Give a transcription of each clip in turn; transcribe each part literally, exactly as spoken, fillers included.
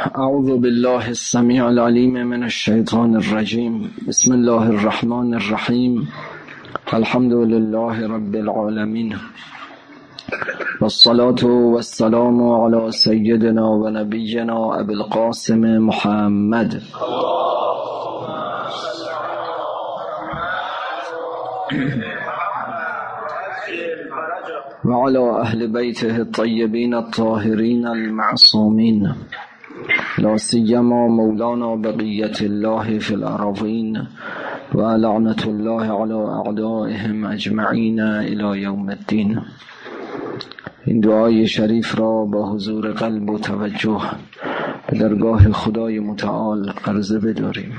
اعوذ بالله السمیع العلیم من الشیطان الرجیم. بسم الله الرحمن الرحیم. الحمد لله رب العالمین والصلاة والسلام علی سیدنا و نبینا ابی القاسم محمد و علی اهل بیته الطیبین الطاهرین المعصومین، لا سیما مولانا بقیت الله فی الارضین و لعنت الله علی اعدائهم اجمعین الی یوم الدین. این دعای شریف را با حضور قلب و توجه به درگاه خدای متعال عرضه بداریم.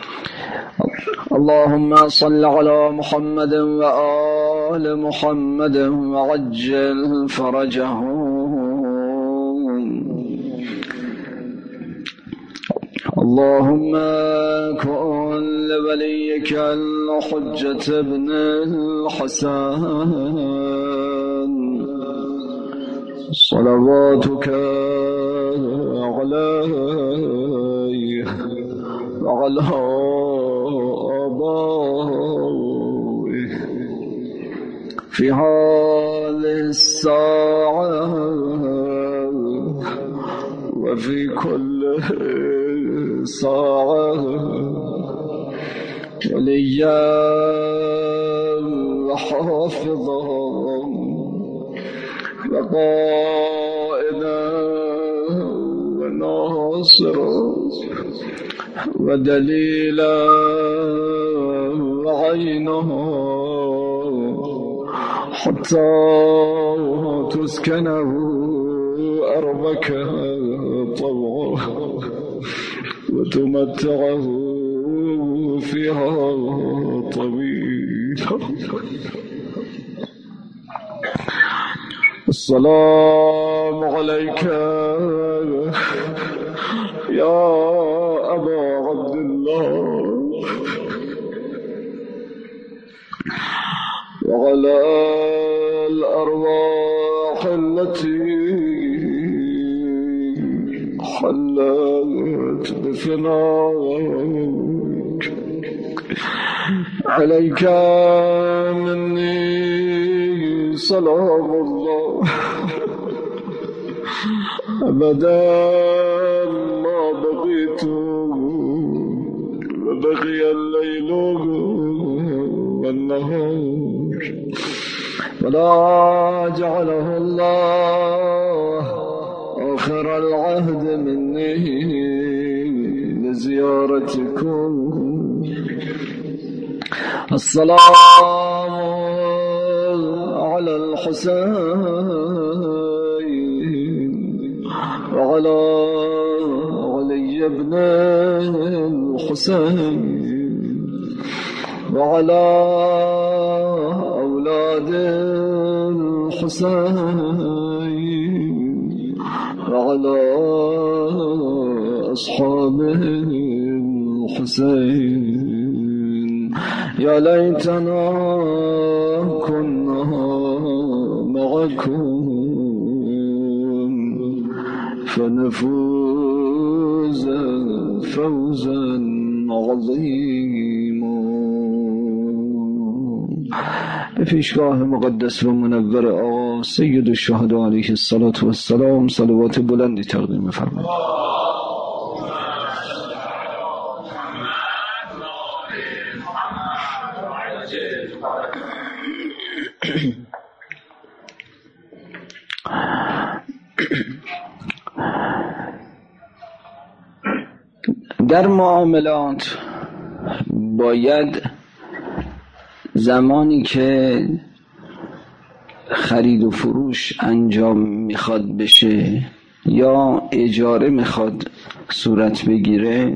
اللهم صل علی محمد و آل محمد و عجل فرجهم. اللهم كن لوليك الحجة ابن الحسن صلواتك عليه وعلى آبائه في هذه الساعة وفي كل ساعة وليا وحافظا وقائدا وناصرا ودليلا وعينا حتى تسكنه أرضك طوعا وتمتعه فيها طويلا. السلام عليك يا أبا عبد الله وعلى الأرواح التي حلت بفنائك. عليك مني سلام الله أبدا ما بقيت وبقي الليل والنهار، ولا جعله الله آخر العهد مني لزيارتكم. السلام على الحسين وعلى علي بن الحسين وعلى أولاد الحسين وعلى أصحاب الحسين. يا ليتنا كنا معكم فنفوز فوزا عظيما. به پیشگاه مقدس و منور آقا سید الشهدا علیه الصلاة و السلام صلوات بلندی تقدیم فرمایید. در معاملات باید زمانی که خرید و فروش انجام میخواد بشه یا اجاره میخواد صورت بگیره،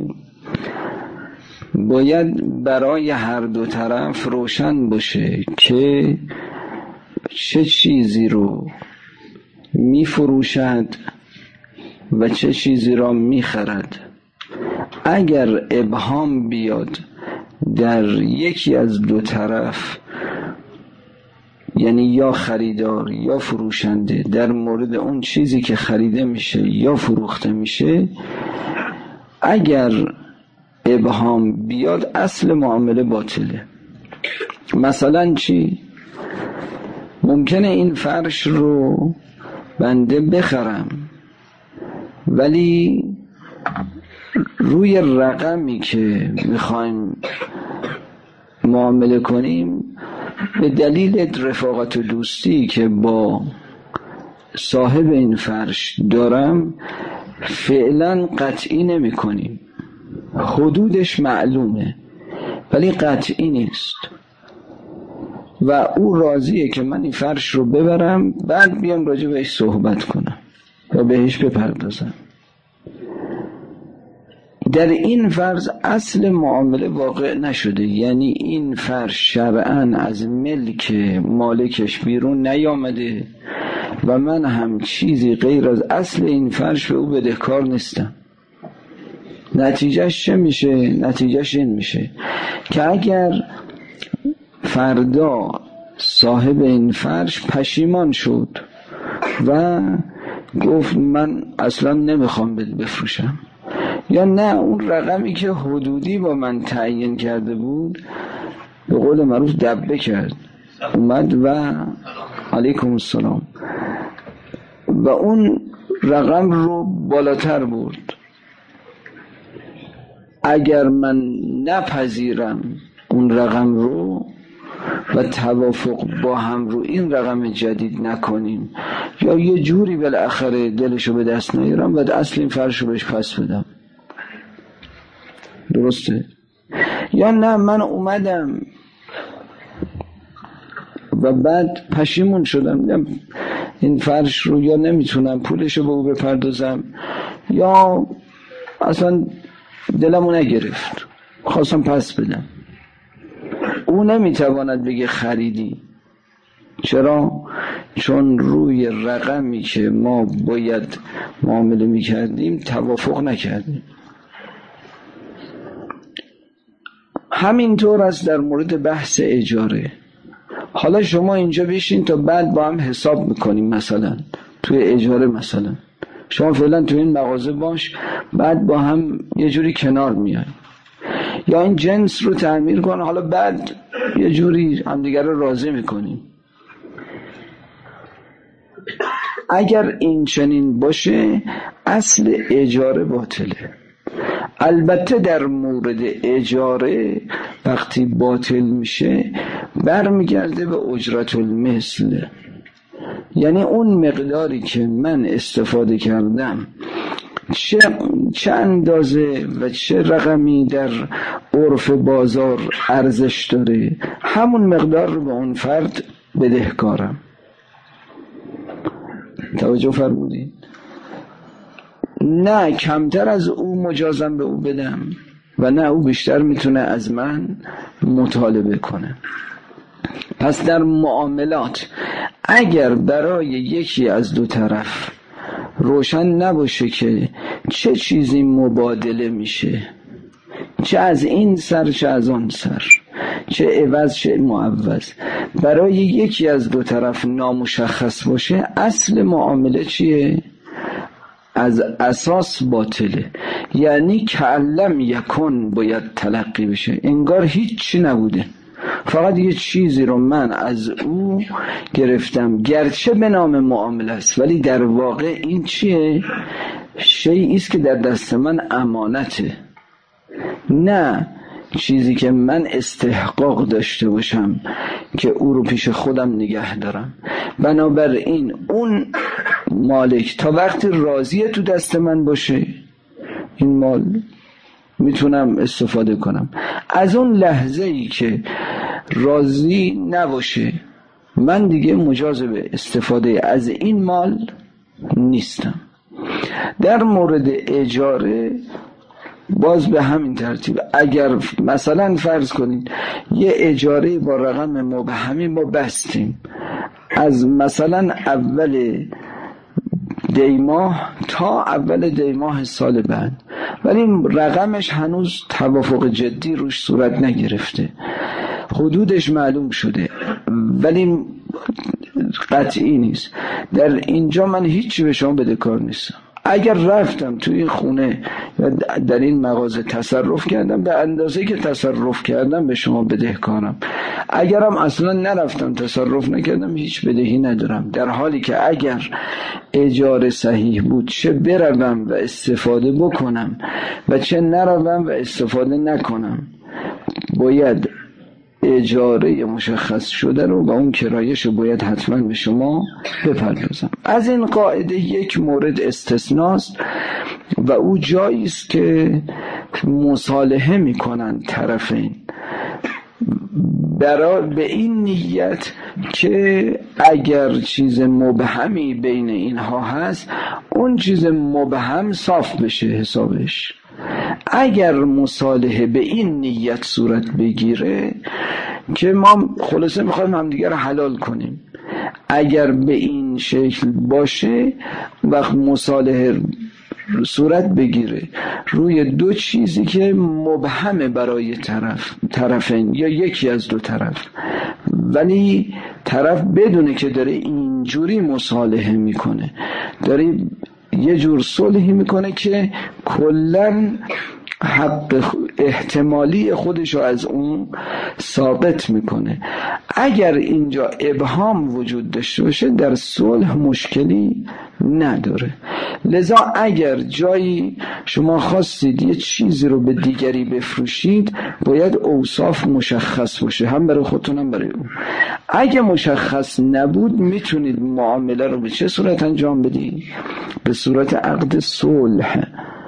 باید برای هر دو طرف روشن باشه که چه چیزی رو میفروشد و چه چیزی را میخرد. اگر ابهام بیاد در یکی از دو طرف، یعنی یا خریدار یا فروشنده، در مورد اون چیزی که خریده میشه یا فروخته میشه اگر ابهام بیاد اصل معامله باطله. مثلا چی؟ ممکنه این فرش رو بنده بخرم ولی روی رقمی که میخوایم معامله کنیم به دلیل رفاقت و دوستی که با صاحب این فرش دارم فعلا قطعی نمی کنیم. حدودش معلومه ولی قطعی نیست و او راضیه که من این فرش رو ببرم بعد بیام راجع بهش صحبت کنم و بهش بپردازم. در این فرض اصل معامله واقع نشده، یعنی این فرش شرعاً از ملک مالکش بیرون نیامده و من هم چیزی غیر از اصل این فرش به او بدهکار نیستم. نتیجهش چه میشه؟ نتیجهش این میشه که اگر فردا صاحب این فرش پشیمان شد و گفت من اصلا نمیخوام بفروشم، یا نه اون رقمی که حدودی با من تعیین کرده بود به قول معروف دبه کرد، اومد و علیکم السلام و اون رقم رو بالاتر برد، اگر من نپذیرم اون رقم رو و توافق با هم رو این رقم جدید نکنیم یا یه جوری بالاخره دلشو به دست نیارم و اصل این فرش رو بهش پس بدم، درسته؟ یا نه من اومدم و بعد پشیمون شدم این فرش رو یا نمیتونم پولشو به او بپردازم یا اصلا دلمو نگرفت خواستم پس بدم. او نمیتواند بگه خریدی. چرا؟ چون روی رقمی که ما باید معامله میکردیم توافق نکردیم. همینطور است در مورد بحث اجاره. حالا شما اینجا بشین تا بعد با هم حساب میکنیم، مثلا توی اجاره مثلا شما فعلا توی این مغازه باش بعد با هم یه جوری کنار میای، یا این جنس رو تعمیر کن حالا بعد یه جوری همدیگر رو راضی میکنیم. اگر این چنین باشه اصل اجاره باطله. البته در مورد اجاره وقتی باطل میشه برمیگرده به اجرت المثل، یعنی اون مقداری که من استفاده کردم چه چه اندازه و چه رقمی در عرف بازار ارزش داره همون مقدار رو به اون فرد بدهکارم. توجه فرمودید؟ نه کمتر از او مجازم به او بدم و نه او بیشتر میتونه از من مطالبه کنه. پس در معاملات اگر برای یکی از دو طرف روشن نباشه که چه چیزی مبادله میشه، چه از این سر چه از آن سر، چه عوض چه معوض، برای یکی از دو طرف نامشخص باشه اصل معامله چیه؟ از اساس باطله، یعنی کعلم یکن باید تلقی بشه، انگار هیچی نبوده، فقط یه چیزی رو من از او گرفتم گرچه به نام معامله است ولی در واقع این چیه؟ شیئی است که در دست من امانته، نه چیزی که من استحقاق داشته باشم که او رو پیش خودم نگه دارم. بنابراین اون مالک تا وقتی راضیه تو دست من باشه این مال میتونم استفاده کنم. از اون لحظه ای که راضی نباشه من دیگه مجاز به استفاده از این مال نیستم. در مورد اجاره باز به همین ترتیب، اگر مثلا فرض کنید یه اجاره با رقم مبهمی ما بستیم از مثلا اول دیماه تا اول دیماه سال بعد، ولی رقمش هنوز توافق جدی روش صورت نگرفته، حدودش معلوم شده ولی قطعی نیست، در اینجا من هیچی به شما بدهکار نیستم. اگر رفتم توی خونه و در این مغازه تصرف کردم، به اندازه که تصرف کردم به شما بدهکارم. اگرم اصلا نرفتم تصرف نکردم هیچ بدهی ندارم، در حالی که اگر اجاره صحیح بود چه بروم و استفاده بکنم و چه نروم و استفاده نکنم، باید اجاره مشخص شده رو و اون کرایش باید حتما به شما بپردازم. از این قاعده یک مورد استثناست و او جایی است که مصالحه میکنن طرفین برای به این نیت که اگر چیز مبهمی بین اینها هست اون چیز مبهم صاف بشه حسابش. اگر مصالحه به این نیت صورت بگیره که ما خلاصه میخوایم همدیگه رو حلال کنیم، اگر به این شکل باشه وقت مصالحه صورت بگیره روی دو چیزی که مبهمه برای طرف طرفین یا یکی از دو طرف، ولی طرف بدونه که داره اینجوری مصالحه میکنه، داره یه جور صلحی میکنه که کلن حق احتمالی خودشو از اون ثابت میکنه. اگر اینجا ابهام وجود داشته باشه در صلح مشکلی نداره. لذا اگر جایی شما خواستید یه چیزی رو به دیگری بفروشید باید اوصاف مشخص باشه، هم برای خودتون هم برای اون. اگه مشخص نبود میتونید معامله رو به چه صورت انجام بدید؟ به صورت عقد صلح.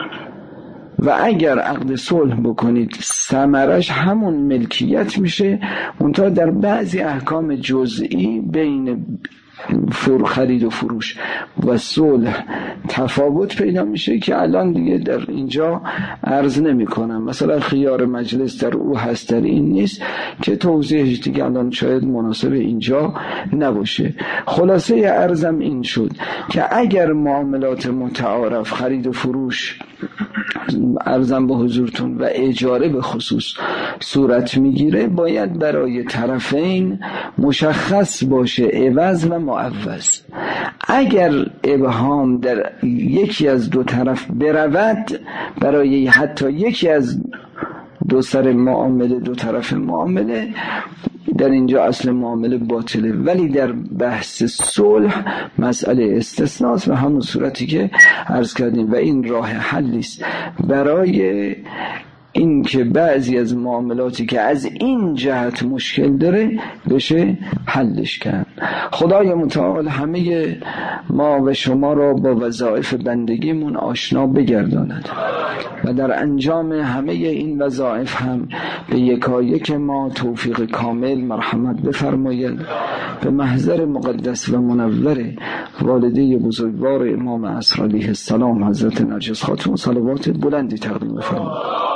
و اگر عقد صلح بکنید ثمرش همون ملکیت میشه، منتها در بعضی احکام جزئی بین فر خرید و فروش و صلح تفاوت پیدا میشه که الان دیگه در اینجا عرض نمی کنم. مثلا خیار مجلس در او هست، در این نیست که توضیحش دیگه الان شاید مناسب اینجا نباشه. خلاصه عرضم این شد که اگر معاملات متعارف خرید و فروش عرضم به حضورتون و اجاره به خصوص صورت میگیره باید برای طرفین مشخص باشه عوض و معوض. اگر ابهام در یکی از دو طرف برود برای حتی یکی از دو سر معامله دو طرف معامله در اینجا اصل معامله باطله، ولی در بحث صلح مسئله استثناست و همون صورتی که عرض کردیم و این راه حلی است برای این که بعضی از معاملاتی که از این جهت مشکل داره بشه حلش کرد. خدای متعال همه ما و شما را با وظایف بندگیمون آشنا بگرداند و در انجام همه این وظایف هم به یکایک ما توفیق کامل مرحمت بفرماید. به محضر مقدس و منور والده بزرگوار امام عصر علیه السلام حضرت نرجس خاتون صلوات بلندی تقدیم بفرمایید.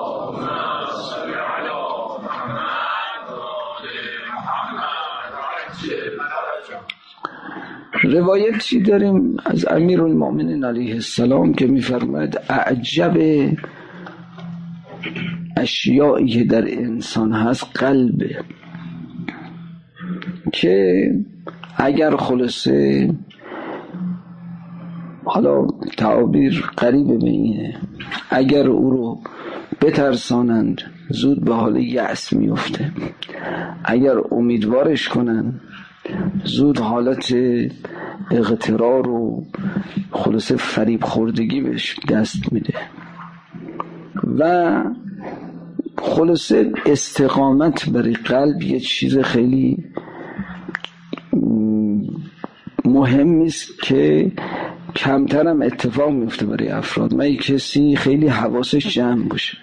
روایتی داریم از امیرالمؤمنین علیه السلام که می‌فرماید اعجب اشیایی که در انسان هست قلبه، که اگر خلاصه حالا تعابیر قریب به اینه، اگر او رو بترسانند زود به حال یأس میفته، اگر امیدوارش کنند زود حالت اغترار و خلاصه فریب خوردگی بهش دست میده. و خلاصه استقامت برای قلب یه چیز خیلی مهم است که کمتر هم اتفاق میفته برای افراد. من کسی خیلی حواسش جمع باشه.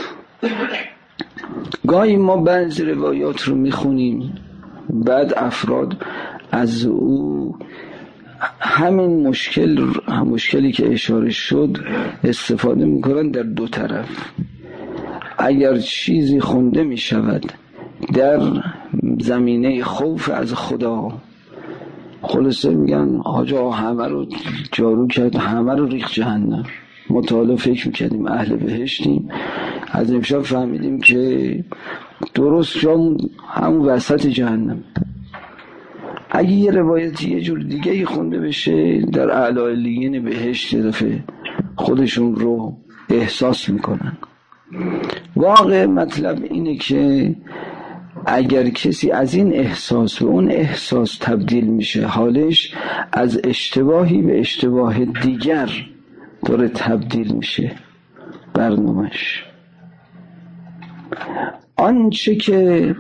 گاهی ما بعضی روایات رو میخونیم بعد افراد از او همین مشکل هم مشکلی که اشاره شد استفاده میکنن در دو طرف. اگر چیزی خونده میشود در زمینه خوف از خدا، خلاصه میگن آجا همه رو جارو کرد، همه رو ریخت جهنم. مطالعه فکر میکردیم اهل بهشتیم، از امشب فهمیدیم که درست جا همون وسط جهنم. اگه یه روایتی یه جور دیگه ای خونده بشه در اعلیین بهشت دفعه خودشون رو احساس میکنن. واقع مطلب اینه که اگر کسی از این احساس به اون احساس تبدیل میشه، حالش از اشتباهی به اشتباه دیگر داره تبدیل میشه برنامهش. آنچه که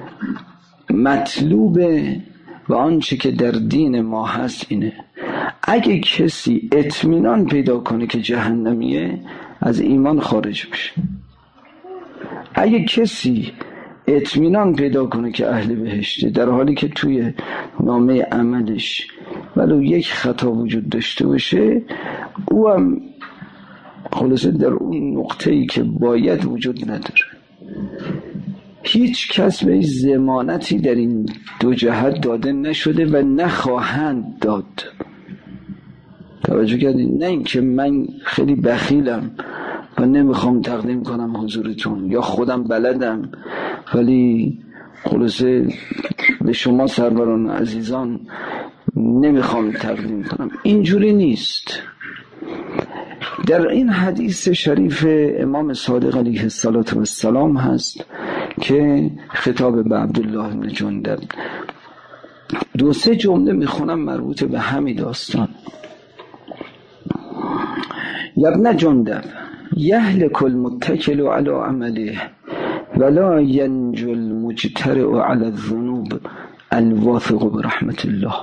مطلوبه و آنچه که در دین ما هست اینه: اگه کسی اطمینان پیدا کنه که جهنمیه، از ایمان خارج میشه. اگه کسی اطمینان پیدا کنه که اهل بهشته، در حالی که توی نامه عملش ولو یک خطا وجود داشته باشه، او هم خلاصه در اون نقطه‌ای که باید وجود نداره. هیچ کس به ضمانتی در این دو جهت داده نشده و نخواهند داد. توجه کردین؟ نه اینکه من خیلی بخیلم و نمیخوام تقدیم کنم حضورتون، یا خودم بلدم ولی خلاصه به شما سروران عزیزان نمیخوام تقدیم کنم. اینجوری نیست. در این حدیث شریف امام صادق علیه السلام هست که خطاب به عبدالله بن جندب، دو سه جمله میخونم مربوط به همین داستان. یا ابن جندب یهلک المتکل علی عمله ولا ینجو المجترئ علی الذنوب الواثق برحمت الله.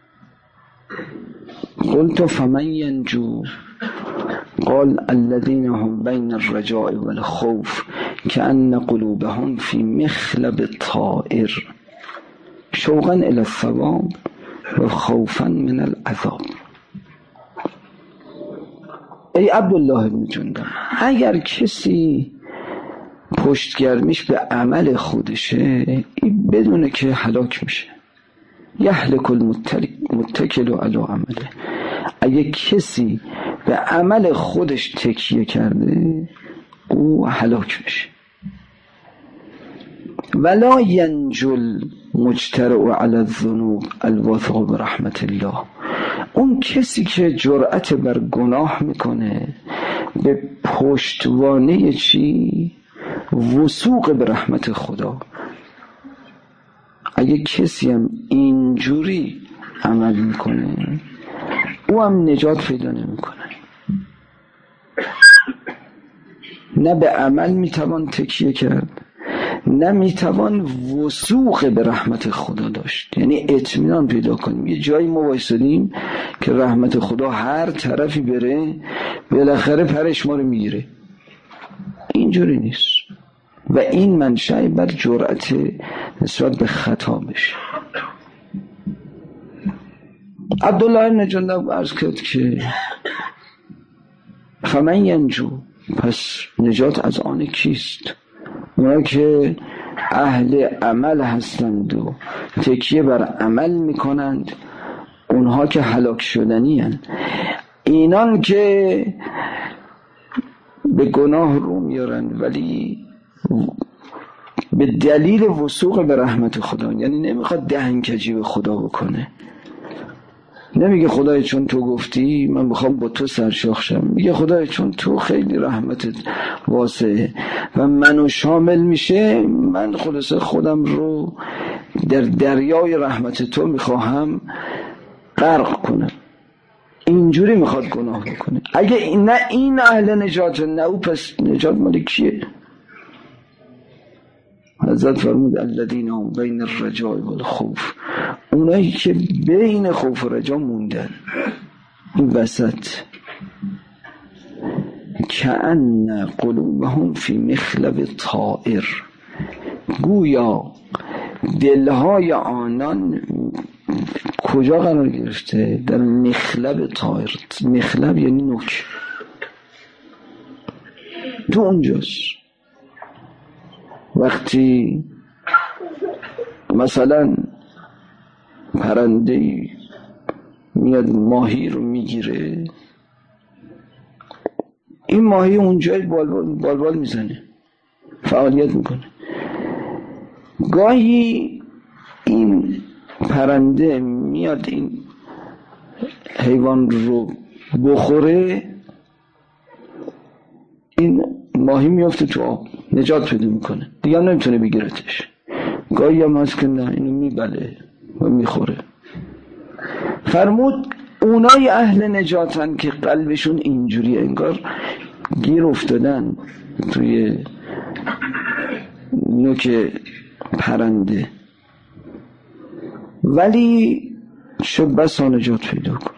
قلت فمن ینجو؟ قال الذين هم بين الرجاء والخوف كأن قلوبهم في مخلب طائر شوقا الى الثواب و خوفا من العذاب. ای عبدالله بن جندب، اگر کسی پشتگرمیش به عمل خودشه، این بدونه که هلاک میشه. یهلک المتکل علی عمله، اگه کسی به عمل خودش تکیه کرده او هلاک میشه. ولا ینجو المجترئ علی الذنوب الواثق برحمت الله، اون کسی که جرأت بر گناه میکنه به پشتوانه چی؟ وثوق به رحمت خدا. اگه کسی هم اینجوری عمل میکنه او هم نجات پیدا نمیکنه. نه به عمل میتوان تکیه کرد، نه میتوان وثوق به رحمت خدا داشت، یعنی اطمینان پیدا کنیم. یه جایی ما وایسادیم که رحمت خدا هر طرفی بره بالاخره پرش ما رو میگیره. اینجوری نیست و این منشأ بر جرأت نسبت به خطا بشه. عبدالله بن جندب عرض کرد که فمن ینجو، پس نجات از آن کیست؟ اونا که اهل عمل هستند و تکیه بر عمل میکنند، اونها که هلاک شدنی هستند. اینان که به گناه رو میارن ولی به دلیل وثوق به رحمت خدا، یعنی نمیخواد دهنکجی به خدا بکنه، نمیگه خدای چون تو گفتی من میخوام با تو سرشاخ شم، میگه خدای چون تو خیلی رحمتت واسعه و منو شامل میشه، من خلاصه خودم رو در دریای رحمت تو میخواهم غرق کنم. اینجوری میخواد گناه بکنه. اگه این نه این اهل نجات، نه او، پس نجات مال کیه؟ حضرت فرمود الذین هم بین الرجاء والخوف، اونایی که بین خوف و رجا موندن، این وسط. کأن قلوبهم فی مخلب طائر، گویا دلهای آنان کجا قرار گرفته؟ در مخلب طائر. مخلب یعنی نوک، تو اونجاست. وقتی مثلا پرنده میاد ماهی رو میگیره، این ماهی اونجای بالبال بالبال میزنه، فعالیت میکنه. گاهی این پرنده میاد این حیوان رو بخوره، این ماهی میفته تو آب، نجات پیدا میکنه، دیگه هم نمیتونه بگیرتش. گاهی هم هست که نه، اینو میبله و میخوره. فرمود اونای اهل نجاتن که قلبشون اینجوری انگار گیر افتادن توی نوک پرنده، ولی شب بسا نجات پیدا کن.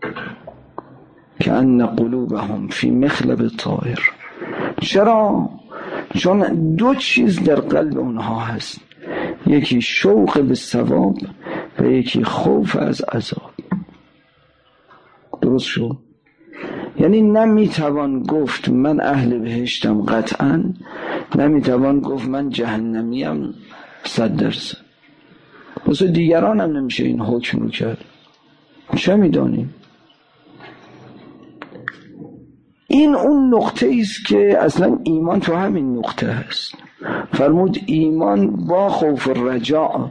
که ان قلوبهم فی مخلب طائر. چرا؟ چون دو چیز در قلب اونها هست، یکی شوق به ثواب و یکی خوف از عذاب. درست شو؟ یعنی نمیتوان گفت من اهل بهشتم قطعا، نمیتوان گفت من جهنمیم صد درصد. واسه دیگران هم نمیشه این حکم رو کرد. چه میدانیم؟ این اون نقطه ایست که اصلا ایمان تو همین نقطه هست. فرمود ایمان با خوف و رجاء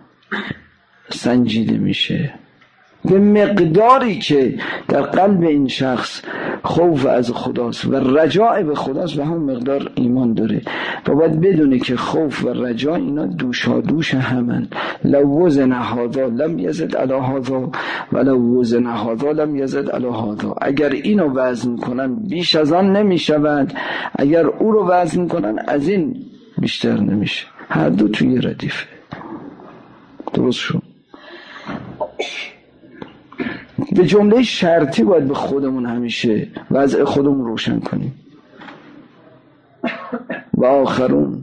سنجیده میشه. به مقداری که در قلب این شخص خوف از خداست و رجاء به خداست، به هم مقدار ایمان داره. و باید بدونه که خوف و رجاء اینا دوشا دوش همن. لو وزن هذا لم یزد علی هذا و لو وزن هذا لم یزد علی هذا. اگر اینو وزن کنن بیش از آن نمیشود، اگر او رو وزن کنن از این بیشتر نمیشه. هر دو توی ردیفه. درست شد؟ به جمله شرطی باید به خودمون همیشه وضع خودمون روشن کنیم. و آخرون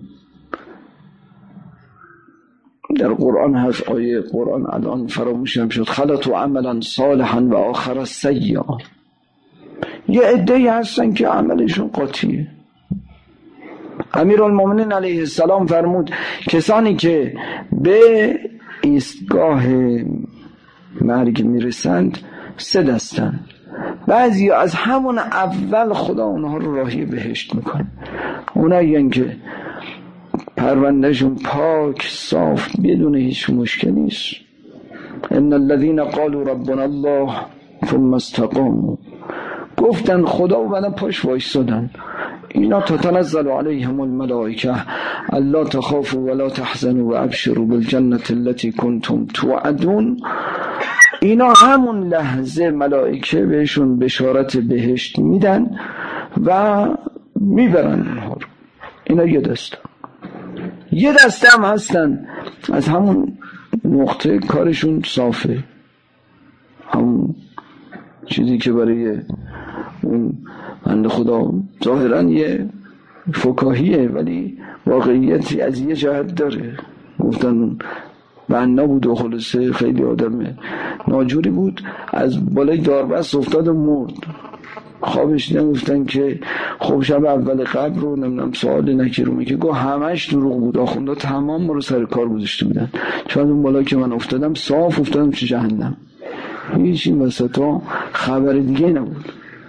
در قرآن هست، آیه قرآن الان فراموشم شد، خلطوا عملا صالحا و آخر سیئا. یه عده‌ای هستن که عملشون قاطیه. امیرالمومنین علیه السلام فرمود کسانی که به ایستگاه مرگ میرسند سه دستن. بعضی از همون اول خدا اونها رو راهی بهشت میکنه. اونایی که پروندهشون پاک صاف بدون هیچ مشکلی نیست. ان الذين قالوا ربنا الله ثم استقاموا، گفتن خدا و بعد پاش وایسادن، اینا تتنزل علیهم الملائکه الا تخافوا ولا تحزنوا وابشروا بالجنه التي كنتم توعدون. اینا همون لحظه ملائکه بهشون بشارت بهشت میدن و میبرن اونها رو. اینا یه دسته. یه دسته هم هستن از همون نقطه کارشون صافه، همون چیزی که برای اون بنده خدا ظاهرا یه فکاهیه ولی واقعیتی از یه جهت داره. گفتن بنا بود و خلاصه خیلی آدم ناجوری بود، از بالای داربست افتاد و مرد. خوابش نگفتن که خب شب اول قبر رو نمیدونم سوال نکرومه که گو همش دروغ بود، آخونده تمام ما رو سر کار گذاشته بودن، چون اون بالا که من افتادم صاف افتادم چه جهنم، هیچ این وسطا خبر دیگه نبود.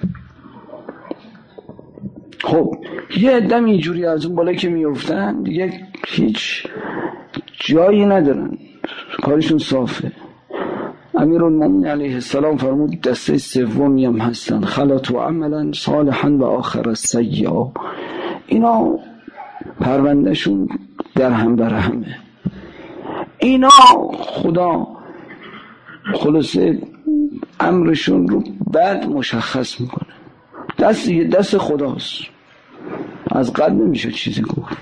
خب یه عدم اینجوری از اون بالا که میافتن دیگه هیچ جایی ندارن، کارشون صافه. امیرالمومنین علیه السلام فرمود دسته سومی هم هستن، خلطوا عملا صالحا و آخر سیئا. اینا پروندهشون در هم بر همه. اینا خدا خلاصه امرشون رو بعد مشخص میکنه. دست یه دست خداست، از قلب نمیشه چیزی گفت.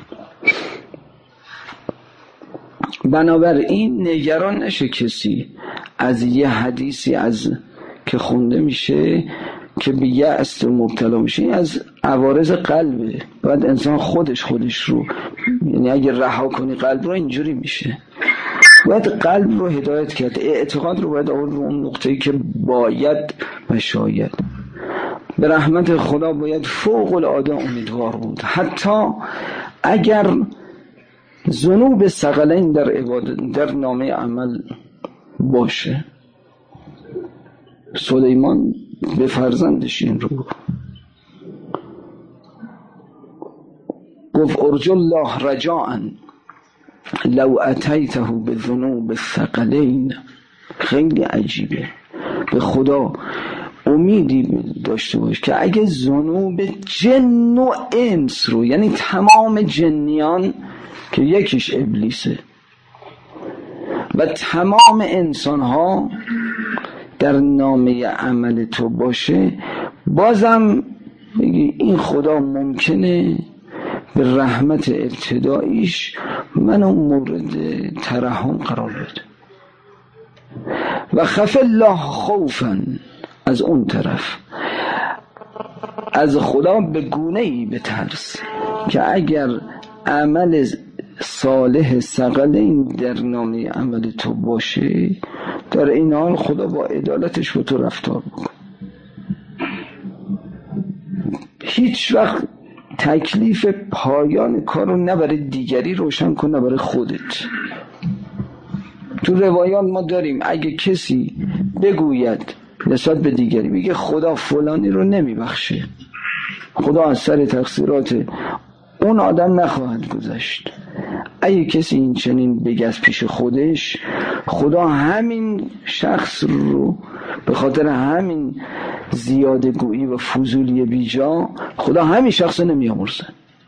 بنابراین نگران نشه کسی از یه حدیثی از که خونده میشه که به یأس مبتلا میشه. از عوارض قلبه. بعد انسان خودش خودش رو، یعنی اگه رها کنی قلب رو اینجوری میشه. باید قلب رو هدایت کرد، اعتقاد رو باید آورد رو اون نقطه‌ای که باید و شاید. به رحمت خدا باید فوق العاده امیدوار بود، حتی اگر ذنوب ثقلین در عبادت در نامه عمل باشه. سلیمان به فرزندش این رو گفت ارجو الله رجاءً لو اتیته بذنوب الثقلین. خیلی عجیبه. به خدا امیدی داشته باش که اگه ذنوب جن و انس رو، یعنی تمام جنیان که یکیش ابلیسه و تمام انسان ها در نامه عمل تو باشه، بازم این خدا ممکنه به رحمت ابتداییش منو مورد ترحم قرار بده. و خف الله خوفا، از اون طرف از خدا به گونه‌ای بترس که اگر عمل صالح ثقلین در نامه عمل تو باشه، در این حال خدا با عدالتش با تو رفتار بکن. هیچ وقت تکلیف پایان کار رو نه برای دیگری روشن کن نه برای خودت. تو روایات ما داریم اگه کسی بگوید نسبت به دیگری، میگه خدا فلانی رو نمیبخشه، خدا از سر تقصیرات اون آدم نخواهد گذشت. اگه کسی این چنین بگه از پیش خودش، خدا همین شخص رو به خاطر همین زیاده گویی و فضولی بیجا، خدا همین شخص رو نمیامرزه.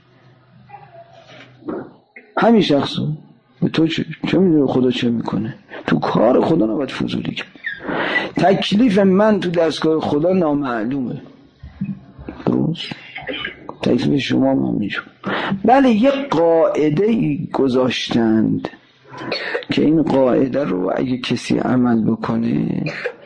همین شخص رو به تو چه, چه میدونه خدا چه میکنه؟ تو کار خدا نباید فضولی کنه. تکلیف من تو دستگاه خدا نامعلومه، درست؟ تکلیف شما هم همینجور. بله یه قاعده ای گذاشتند که این قاعده رو اگه کسی عمل بکنه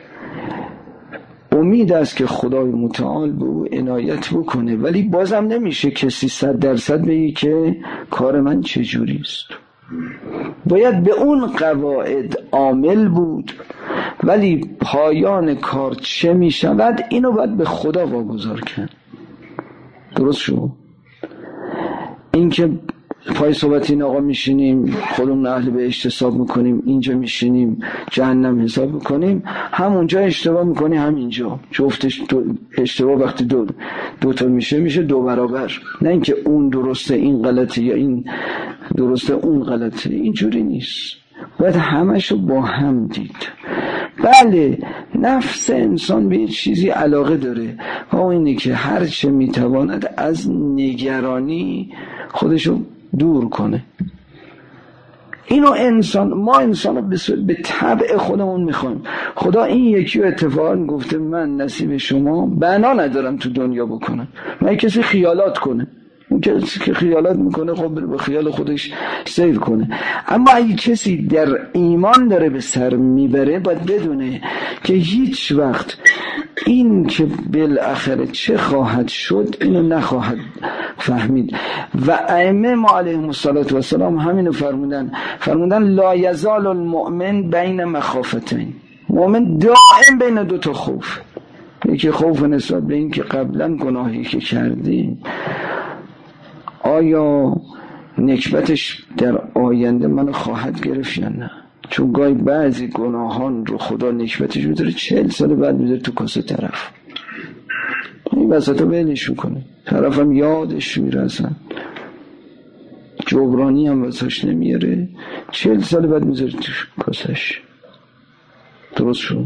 امید است که خدای متعال به او عنایت بکنه، ولی بازم نمیشه کسی صد درصد بگی که کار من چجوری است. باید به اون قواعد عامل بود، ولی پایان کار چه می شود اینو باید به خدا واگذار کرد. درست شو؟ این که پای صحبت این آقا میشینیم خودمون اهل بهشت حساب میکنیم، اینجا میشینیم جهنم حساب میکنیم، همونجا اشتباه میکنی، همینجا جفتش دو اشتباه وقتی دو دو تا میشه میشه دو برابر. نه اینکه اون درسته این غلطه یا این درسته اون غلطه، اینجوری نیست. باید همشو با هم دید. بله نفس انسان به چیزی علاقه داره و اینه که هر چه میتواند از نگرانی خودشو دور کنه. اینو انسان، ما انسان رو به طبع خودمون میخوایم. خدا این یکی رو اتفاقا گفته من نصیب شما بنا ندارم تو دنیا بکنم. من کسی خیالات کنه، اون کسی که خیالات میکنه خب به خیال خودش سیر کنه. اما اگه کسی در ایمان داره به سر میبره باید بدونه که هیچ وقت این که بالاخره چه خواهد شد اینو نخواهد فهمید. و ائمه ما علیهم السلام همینو فرمودن، فرمودن لا یزال المؤمن بین مخافتین. مؤمن دائم بین دو تا خوف، یکی خوف نسبت به این که قبلا گناهی که کردیم آیا نکبتش در آینده منو خواهد گرفت یا نه. چون گاهی بعضی گناهان رو خدا نکبتش میذاره چهل سال بعد میذاره تو کاسه طرف، این وسط رو بینش میکنه، طرف هم یادش میرسن، جبرانی هم واسش نمیاره، چهل سال بعد میذاره تو کاسش. درست شد؟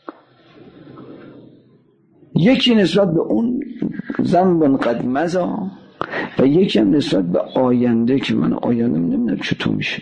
یکی نسبت به اون ذنب قد مضی و یکی هم نسبت به آینده که من آینده نمیدونم چطور میشه.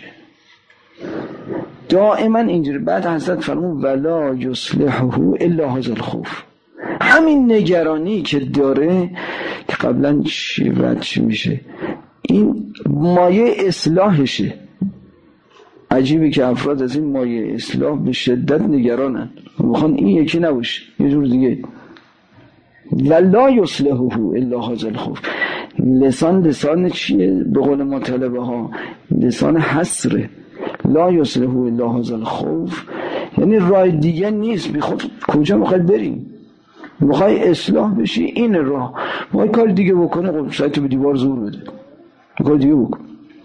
دائما اینجوری. بعد حضرت فرمود ولا یصلحه الا هذا الخوف. همین نگرانی که داره که قبلا چی بعد چی میشه، این مایه اصلاحشه. عجیبه که افراد از این مایه اصلاح به شدت نگرانن، میخوان این یکی نباشه یه جور دیگه. ولا یصلحه الا هذا الخوف. لسان لسان چیه؟ به قول ما طلبه ها لسان حسره. لا یصلحه الا هذا الخوف یعنی راه دیگه نیست. بی خود کجا میخوای بریم؟ میخوای اصلاح بشی این راه، میخوای کار دیگه بکنه خب سایتو به دیوار زور بده، کار دیگه بکن.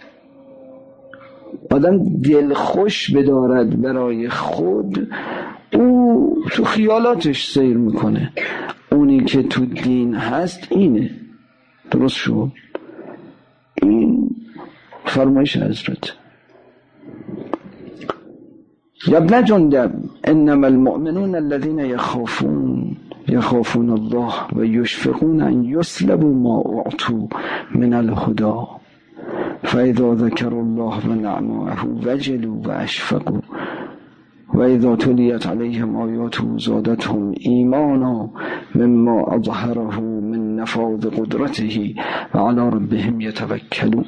آدم دل خوش بدارد برای خود، او تو خیالاتش سیر میکنه. اونی که تو دین هست اینه. درست شد؟ این فرمایش حضرت. یا ابن جندب انما المؤمنون الذين يخافون يخافون الله و یشفقون ان یسلبوا ما اعطوا من الهدى فاذا ذكروا الله ونعمه وجلوا واشفقوا وإذا تليت عليهم آياته زادتهم إيمانا مما أظهره من نفاذ قدرته وعلى ربهم يتوكلون.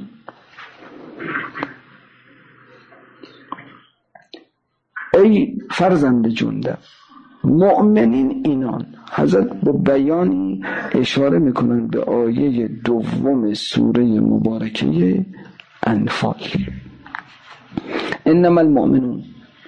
ای فرزند جندب، مؤمنین اینان. حضرت با بیانی اشاره میکنن به آیه دوم سوره مبارکه انفال. انما المؤمنون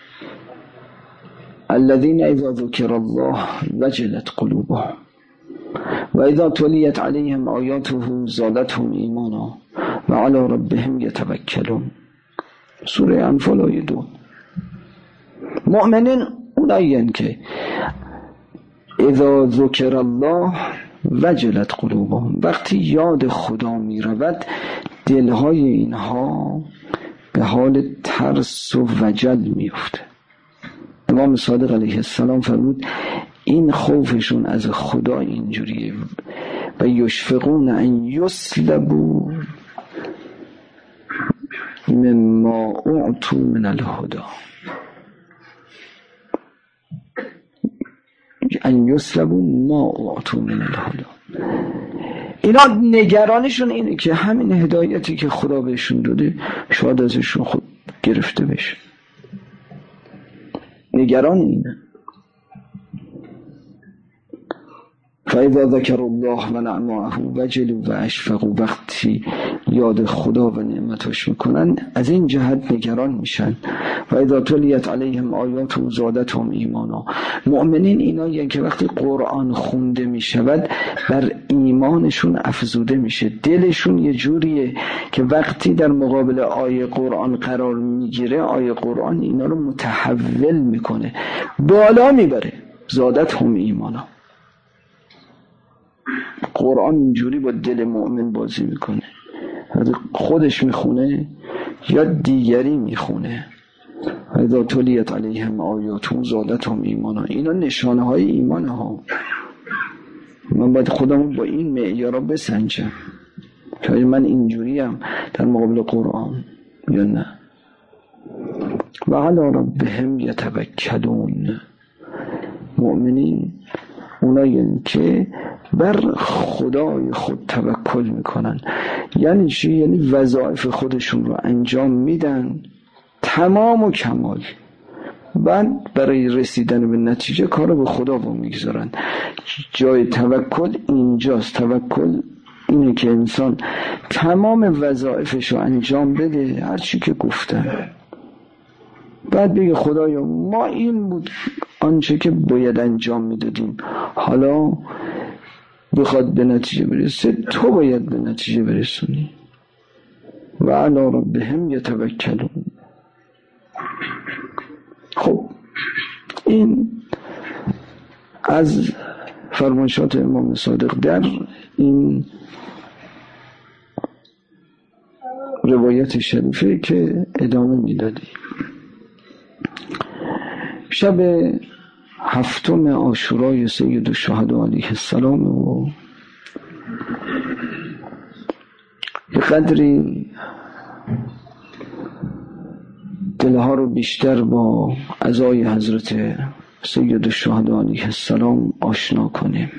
الذين اذا ذكر الله وجلت قلوبهم واذا تليت عليهم آياته زادتهم ایمانا وعلى ربهم يتوكلون. سوره انفال آیه دو. مؤمنین اونایین که اذا ذکر الله وجلت قلوبهم، وقتی یاد خدا می رود دلهای اینها به حال ترس و وجل می افته. امام صادق علیه السلام فرمود این خوفشون از خدا اینجوریه و یشفقون ان یسلبوا مما اعطوا من الهدى ان یسلبوا ما اعطوا من الهدى. اینا نگرانشون اینه که همین هدایتی که خدا بهشون داده شاید ازشون خود گرفته بشه. نگران اینه. فاذا ذکر الله و نعمه وجلوا و اشفقوا، وقتی یاد خدا و نعمتش میکنن از این جهت نگران میشن. و اذا تلیت علیهم آیاته زادتهم ایمانا، مؤمنین اینایی که وقتی قرآن خونده میشود بر ایمانشون افزوده میشه. دلشون یه جوریه که وقتی در مقابل آیه قرآن قرار میگیره آیه قرآن اینا رو متحول میکنه، بالا میبره. زادتهم ایمانا. قرآن اینجوری با دل مؤمن بازی میکنه، خودش میخونه یا دیگری میخونه. اذا تلیت علیهم آیاته زادتهم ایمانا. اینا نشانه های ایمان ها. من باید خودمون با این معیارا بسنجم که من اینجوریم در مقابل قرآن یا نه. و علی ربهم یتوکلون. مؤمنین اونایی که بر خدای خود توکل میکنن. یعنی چی؟ یعنی وظایف خودشون رو انجام میدن تمام و کمال، بعد برای رسیدن به نتیجه کار به خدا رو میگذارن. جای توکل اینجاست. توکل اینه که انسان تمام وظایفش رو انجام بده هر چی که گفتن، بعد بگه خدایا ما این بود آنچه که باید انجام میدادیم، حالا بخواد به نتیجه برسه تو باید به نتیجه برسونی. و علی ربهم یتوکلون. خب این از فرمایشات امام صادق در این روایت شریفه که ادامه میدادی. شب هفتم عاشورای سید الشهدا علیه السلام و به قدری دلها رو بیشتر با عزای حضرت سید الشهدا علیه السلام آشنا کنیم.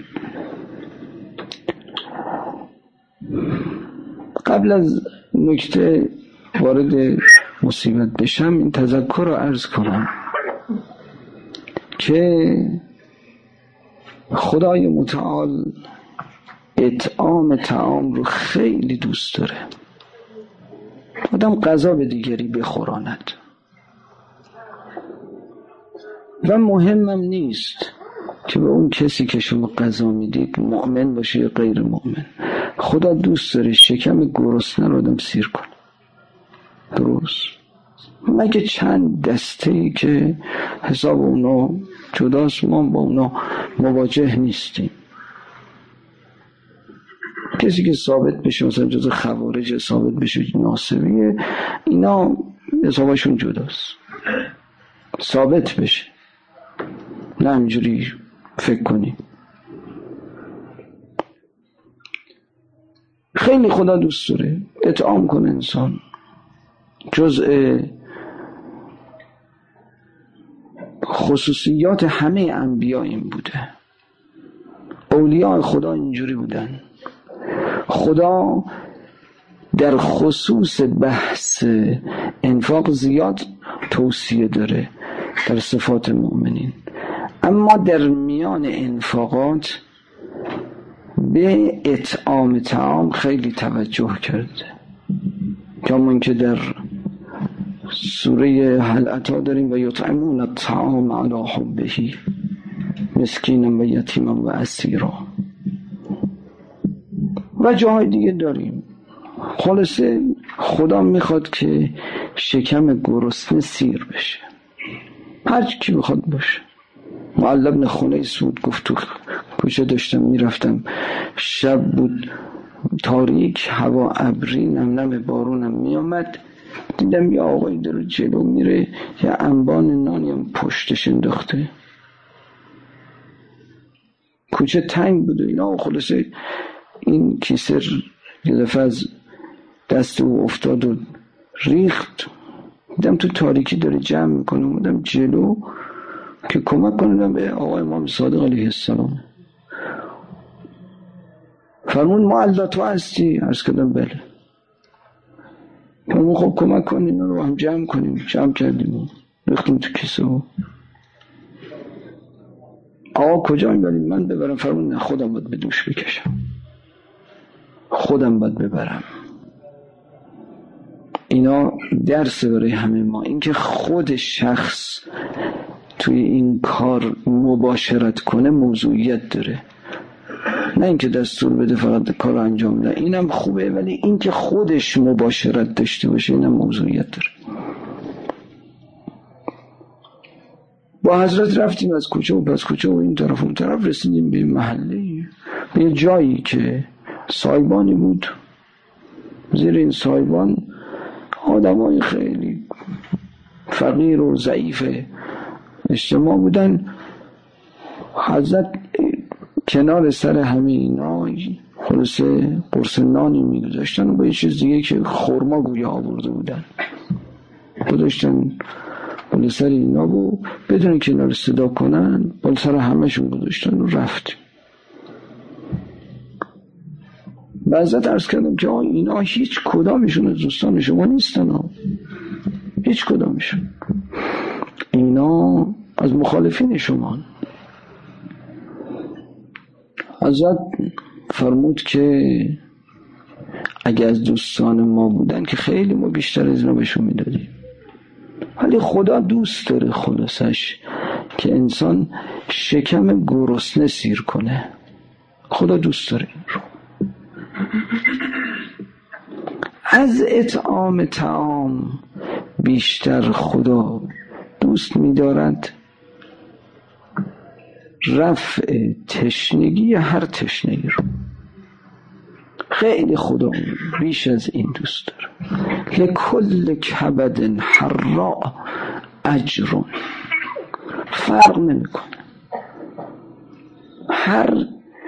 قبل از نکته وارد مصیبت بشم این تذکر رو عرض کنم که خدای متعال اطعام طعام رو خیلی دوست داره. آدم غذا به دیگری بخوراند و مهمم نیست که به اون کسی که شما غذا میدید مؤمن باشه یا غیر مؤمن. خدا دوست داره شکم گرسنه رو آدم سیر کنه. درست؟ مگه چند دسته ای که حساب اونا جداست ما با اونا مواجه نیستیم. کسی که ثابت بشه مثلا جز خوارج ثابت بشه ناصبیه، اینا حسابشون جداست. ثابت بشه، نه همجوری فکر کنی. خیلی خدا دوست داره اطعام کنه انسان، جزء خصوصیات همه انبیا این بوده. اولیاء خدا اینجوری بودن. خدا در خصوص بحث انفاق زیاد توصیه داره در صفات مؤمنین، اما در میان انفاقات به اطعام طعام خیلی توجه کرده، همون که در سوره هل اتی داریم و یطعمون الطعام علی حبه مسکینا و یتیما و اسیرا و جاهای دیگه داریم. خلاصه خدا میخواد که شکم گرسنه سیر بشه، هر کی بخواد باشه. معلی بن خنیس بود، گفت تو کوچه داشتم میرفتم، شب بود تاریک، هوا ابری، نم نم بارونم میامد، دیدم یه آقایی داره جلو میره، یه انبان نانی هم پشتش انداخته. کوچه تنگ بود و اینا، خلاصه این کیسه یه دفعه از دست او افتاد و ریخت. دیدم تو تاریکی داره جمع میکنه، اومدم جلو که کمک کنم به آقای امام صادق علیه السلام. فرمون معلا تو هستی؟ عرض کردم بله. فرمون خب کمک کنیم اینا رو هم جمع کنیم. جمع کردیم ریختیم تو کیسه ها. آقا کجا میبریم؟ من ببرم؟ فرمون نه، خودم باید به دوش بکشم، خودم باید ببرم. اینا درس برای همه ما، اینکه خود شخص توی این کار مباشرت کنه موضوعیت داره، نه اینکه دستور بده فقط کار رو انجام بده. اینم خوبه، ولی اینکه خودش مباشرت داشته باشه اینم موضوعیت داره. با حضرت رفتیم از کوچه و پس کوچه و این طرف اون طرف، رسیدیم به محله، به یه جایی که سایبانی بود. زیر این سایبان آدمای خیلی فقیر و ضعیف اجتماع بودن. حضرت کنار سر همه اینا خلاصه قرص نانی میگذاشتن و با یه چیز دیگه که خورما گویا آورده بودن گذاشتن بالا سر اینا و بدون که اینا رو صدا کنن بالا سر همهشون گذاشتن و رفتیم. بعضت عرض کردم که اینا هیچ کدامشون از دوستان شما نیستن ها. هیچ کدامشون، اینا از مخالفین شما. حضرت فرمود که اگه از دوستان ما بودن که خیلی ما بیشتر از اینا بهشون میدادیم، ولی خدا دوست داره خلاصش که انسان شکم گرسنه سیر کنه. خدا دوست داره این رو. از اطعام طعام بیشتر خدا دوست می‌دارد رفع تشنگی هر تشنگی رو. خیلی خدا بیش از این دوست داره. لکل کبد حراء اجر، فرق نمیکنه. هر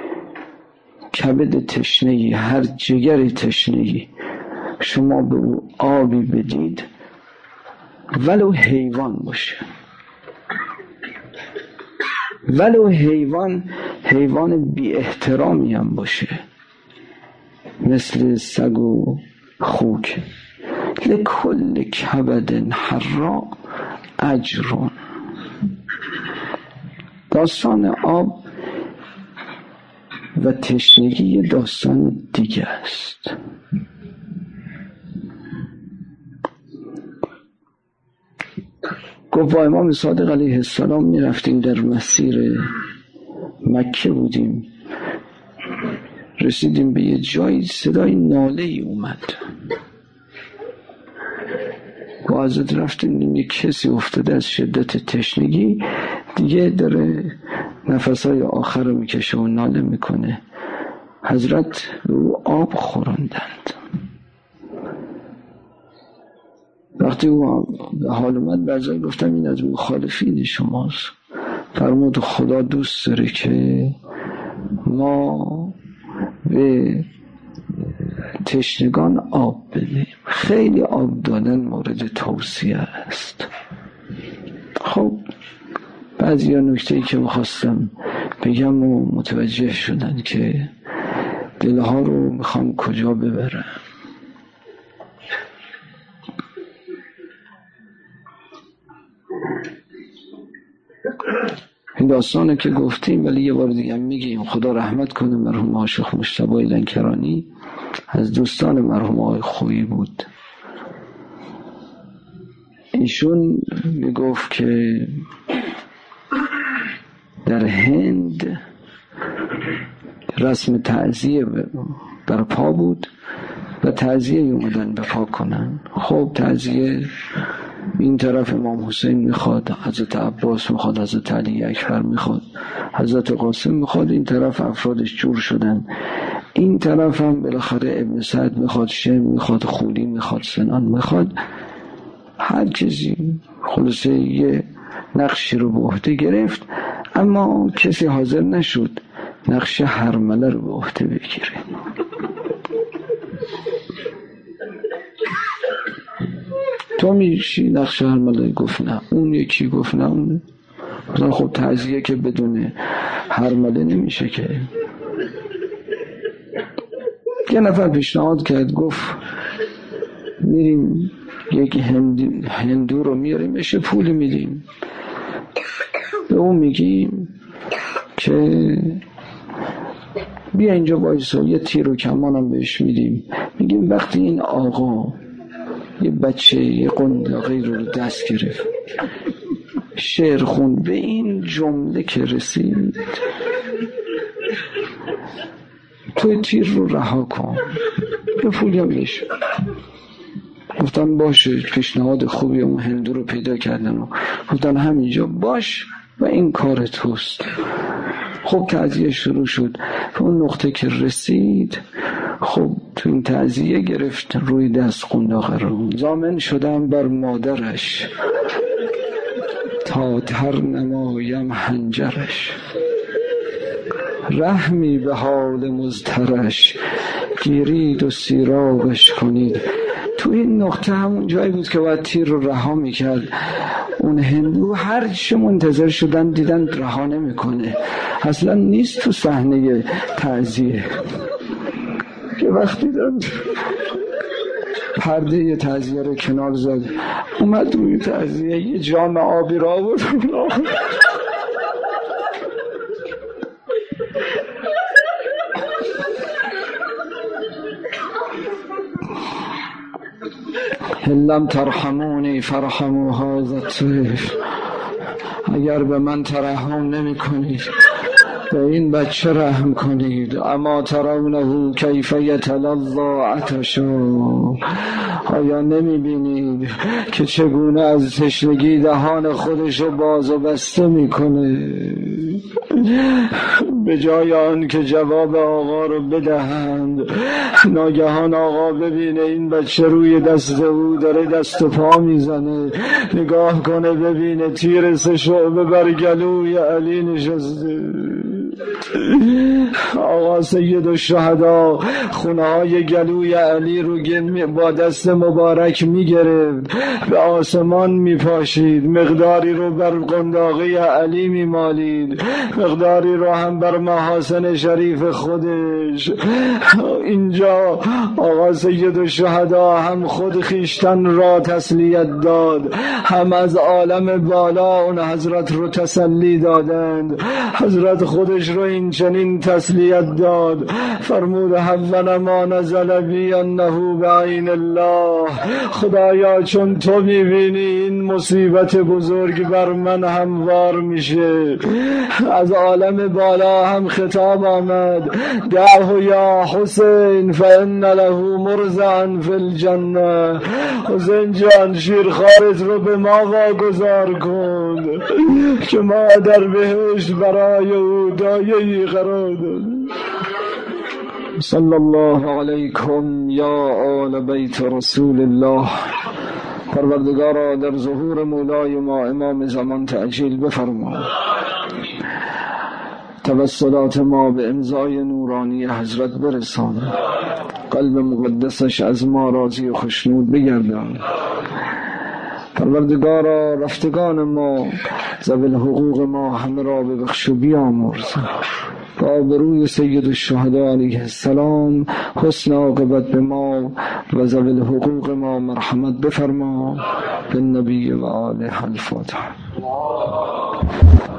کبد تشنگی، هر جگر تشنگی شما به او آبی بدید، ولو حیوان باشه، ولو حیوان حیوان بی احترامی هم باشه مثل سگ و خوک، لکل کبد حراء اجر. داستان آب و تشنگی داستان دیگه است. گفت با امام صادق علیه السلام می رفتیم، در مسیر مکه بودیم، رسیدیم به یه جایی صدای ناله ای اومد. با حضرت رفتیم، یه کسی افتاده از شدت تشنگی دیگه داره نفسهای آخر رو میکشه و ناله میکنه. حضرت به او آب خوراندند. وقتی او به حال اومد بعضی گفتم این از مخالفین شماست. فرمود خدا دوست داره که ما به تشنگان آب بدیم. خیلی آب دادن مورد توصیه است. خب بعضی ها نکته‌ای که میخواستم بگم و متوجه شدن که دلها رو میخوام کجا ببرم. این داستانه که گفتیم ولی یه بار دیگه میگیم. خدا رحمت کنه مرحوم عاشق مجتبی لنکرانی، از دوستان مرحوم آقای خویی بود. ایشون میگفت که در هند رسم تعزیه بر پا بود و تعزیه اومدن به پا کنن. خب تعزیه این طرف امام حسین میخواد، حضرت عباس میخواد، حضرت علی اکبر میخواد، حضرت قاسم میخواد، این طرف افرادش جور شدن، این طرف هم بالاخره ابن سعد میخواد، شم میخواد، خولی میخواد، سنان میخواد. هر کسی خلاصه یه نقشی رو به عهده گرفت، اما کسی حاضر نشد نقش هرمله رو به عهده بگیره. تو میشی نقش هرمله؟ گفت نه. اون یکی گفت نه اونه. خب تعزیه که بدون هرمله نمیشه که. یه نفر پیشنهاد کرد، گفت میریم یک هندو, هندو رو میاریم بشه پول میدیم، به اون میگیم که بیا اینجا وایسا، یه تیر و کمانم بهش میدیم، میگیم وقتی این آقا یه بچه یه قنداقی رو دست گرفت شعر خون به این جمله که رسید توی تیر رو رها کن، به پولی هم بهش. گفتن باشه، پیشنهاد خوبی. اون هندو رو پیدا کردن و گفتن همینجا باش و این کار توست. خب تعزیه شروع شد. به اون نقطه که رسید، خب تو این تعزیه گرفت روی دست قنداق رو. ضامن شدم بر مادرش تا تر نمایم حنجرش، رحمی به حال مضطرش گیرید و سیرابش کنید. تو این نقطه همون جایی بود که باید تیر رو رها میکرد. اون هندو هر چه منتظر شدن دیدن رها نمیکنه، اصلا نیست تو صحنه تعزیه. که وقتی داد پرده تعزیه رو کنار زد، اومد روی تعزیه یه جام آبی را آورد. لم ترحمونی فرحموا هذا الطفل، اگر به من ترحم نمی کنید به این بچه رحم کنید. اما ترونه کیف یتلظی عطشا، آیا نمی بینید که چگونه از تشنگی دهان خودش رو باز و بسته می کنه؟ به جای آن که جواب آقا رو بدهند، ناگهان آقا ببینه این بچه روی دست او داره دست و پا میزنه، نگاه کنه ببینه تیر سه شعبه بر گلوی علی نشسته. آقا سید الشهدا خونه های گلوی علی رو با دست مبارک میگرفت، به آسمان میپاشید، مقداری رو بر قنداقی علی میمالید، مقداری رو هم بر محاسن شریف خودش. اینجا آقا سید الشهدا هم خود خیشتن را تسلیت داد، هم از عالم بالا اون حضرت رو تسلی دادند. حضرت خودش رو این چنین تسلیت داد، فرمود حول ما نزل بی انه بعین الله، خدایا چون تو میبینی این مصیبت بزرگ بر من هموار میشه. از عالم بالا هم خطاب آمد، دعه یا حسین فان له مرزعا فی الجنه، حسین جان شیرخوارت رو به ما واگذار کن که ما در بهشت برای او دایه‌ای قرار دادیم. صلی الله علیکم یا آل بیت رسول الله پروردگارا در ظهور مولای ما امام زمان تعجیل بفرما. توسلات ما به امضای نورانی حضرت برسان. قلب مقدسش از ما راضی و خشنود بگردان. پروردگارا رفتگان ما ذوی الحقوق ما همه را ببخش و بیامرز. با آبروی سید الشهدا علیه السلام حسن عاقبت به ما و ذوی الحقوق ما مرحمت بفرما. بالنبی و آله الفاتحه.